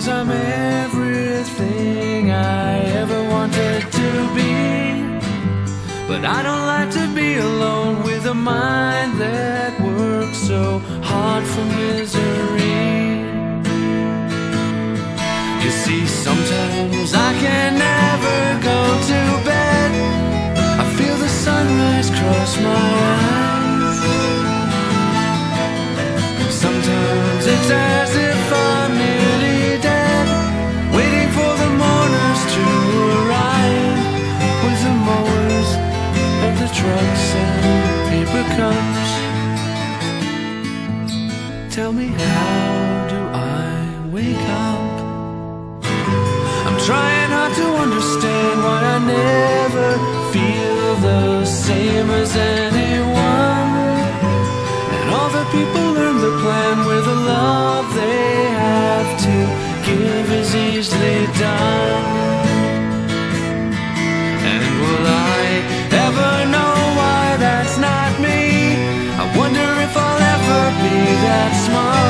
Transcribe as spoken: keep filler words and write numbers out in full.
I'm everything I ever wanted to be. But I don't like to be alone with a mind that works so hard for misery. You see, sometimes I can never go to bed. I feel the sunrise cross my eyes. Sometimes it's as if I'm nearly dead, waiting for the mourners to arrive with the mowers and the trucks and paper cups. Tell me, how do I wake up? I'm trying hard to understand why I never feel the same as anyone. And all the people learn the plan where the love they have to give is easily done. And will I ever know why that's not me? I wonder if I'll ever be that smart.